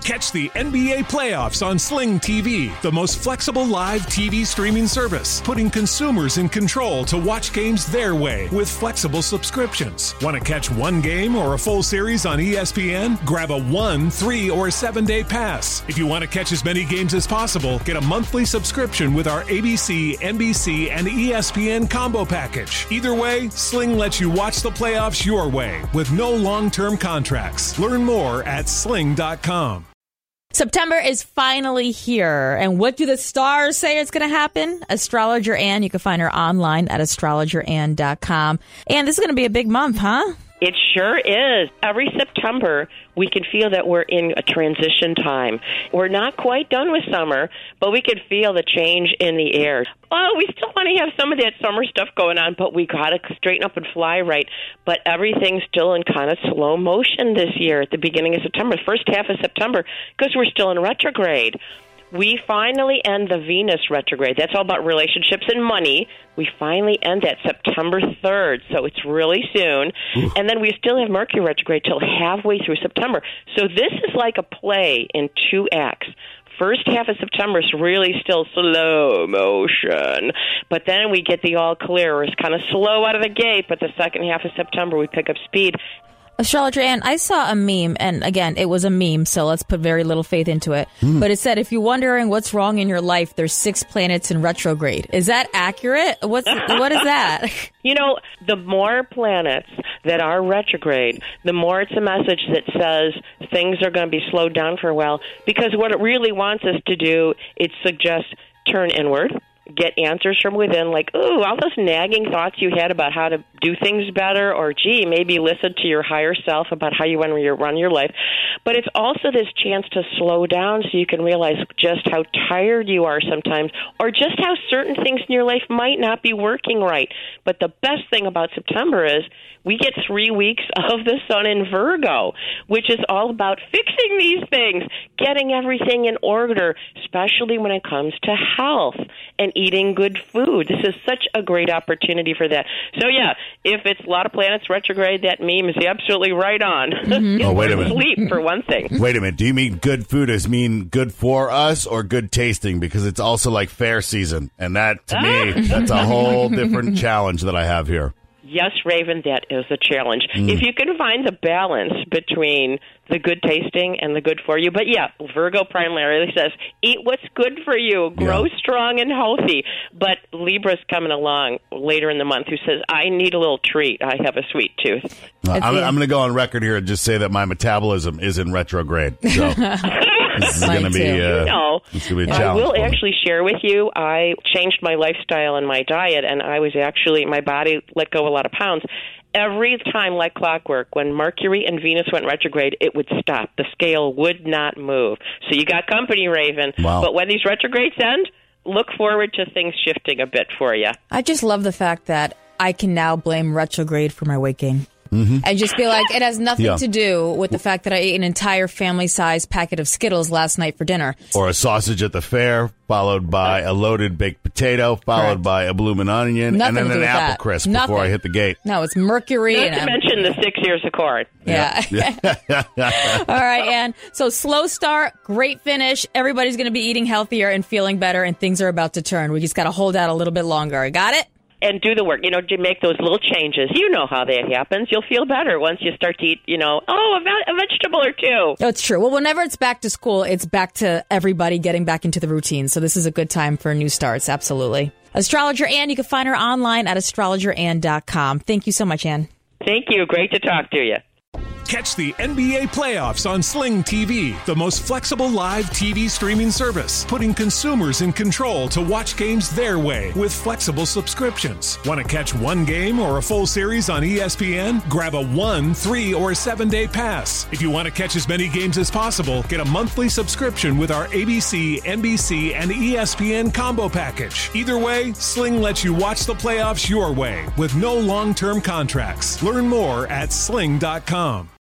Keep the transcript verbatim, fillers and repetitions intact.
Catch the N B A playoffs on Sling T V, the most flexible live T V streaming service, putting consumers in control to watch games their way with flexible subscriptions. Want to catch one game or a full series on E S P N? Grab a one, three, or seven-day pass. If you want to catch as many games as possible, get a monthly subscription with our A B C, N B C, and E S P N combo package. Either way, Sling lets you watch the playoffs your way with no long-term contracts. Learn more at sling dot com. September is finally here. And what do the stars say is going to happen? Astrologer Ann, you can find her online at astrologer ann dot com. And this is going to be a big month, huh? It sure is. Every September, we can feel that we're in a transition time. We're not quite done with summer, but we can feel the change in the air. Oh, we still want to have some of that summer stuff going on, but we got to straighten up and fly right. But everything's still in kind of slow motion this year at the beginning of September, first half of September, because we're still in retrograde. We finally end the Venus retrograde. That's all about relationships and money. We finally end that September third, so it's really soon. Ooh. And then we still have Mercury retrograde till halfway through September. So this is like a play in two acts. First half of September is really still slow motion, but then we get the all clear. It's kind of slow out of the gate, but the second half of September we pick up speed. Astrologer Ann, I saw a meme, and again, it was a meme, so let's put very little faith into it. Mm. But it said, if you're wondering what's wrong in your life, there's six planets in retrograde. Is that accurate? What's what is that? You know, the more planets that are retrograde, the more it's a message that says things are going to be slowed down for a while, because what it really wants us to do, it suggests turn inward. Get answers from within, like, ooh, all those nagging thoughts you had about how to do things better, or, gee, maybe listen to your higher self about how you want to run your life. But it's also this chance to slow down so you can realize just how tired you are sometimes, or just how certain things in your life might not be working right. But the best thing about September is we get three weeks of the sun in Virgo, which is all about fixing these things, getting everything in order, especially when it comes to health and eating good food. This is such a great opportunity for that. So, yeah, if it's a lot of planets retrograde, that meme is absolutely right on. Mm-hmm. Oh, wait a minute. Sleep, for one thing. Wait a minute. Do you mean good food as mean good for us or good tasting? Because it's also like fair season. And that, to me, that's a whole different challenge that I have here. Yes, Raven, that is the challenge. Mm. If you can find the balance between the good tasting and the good for you. But, yeah, Virgo primarily says, eat what's good for you, grow yeah. strong and healthy. But Libra's coming along later in the month who says, I need a little treat. I have a sweet tooth. Uh, I'm, I'm going to go on record here and just say that my metabolism is in retrograde. So. This is going to be, uh, no. it's gonna be a I challenge. will actually share with you, I changed my lifestyle and my diet, and I was actually, my body let go a lot of pounds. Every time, like clockwork, when Mercury and Venus went retrograde, it would stop. The scale would not move. So you got company, Raven. Wow. But when these retrogrades end, look forward to things shifting a bit for you. I just love the fact that I can now blame retrograde for my weight gain. Mm-hmm. And just be like, it has nothing yeah. to do with the fact that I ate an entire family-sized packet of Skittles last night for dinner. Or a sausage at the fair, followed by a loaded baked potato, followed Correct. by a bloomin' onion, nothing and then an apple that. crisp nothing. before I hit the gate. No, it's Mercury. Not and to I'm... mention the six years of corn. Yeah. yeah. All right, Ann. So slow start, great finish. Everybody's going to be eating healthier and feeling better, and things are about to turn. We just got to hold out a little bit longer. Got it? And do the work, you know, to make those little changes. You know how that happens. You'll feel better once you start to eat, you know, oh, a, ve- a vegetable or two. That's true. Well, whenever it's back to school, it's back to everybody getting back into the routine. So this is a good time for new starts. Absolutely. Astrologer Ann, you can find her online at astrologer ann dot com. Thank you so much, Ann. Thank you. Great to talk to you. Catch the N B A playoffs on Sling T V, the most flexible live T V streaming service, putting consumers in control to watch games their way with flexible subscriptions. Want to catch one game or a full series on E S P N? Grab a one, three, or seven-day pass. If you want to catch as many games as possible, get a monthly subscription with our A B C, N B C, and E S P N combo package. Either way, Sling lets you watch the playoffs your way with no long-term contracts. Learn more at sling dot com.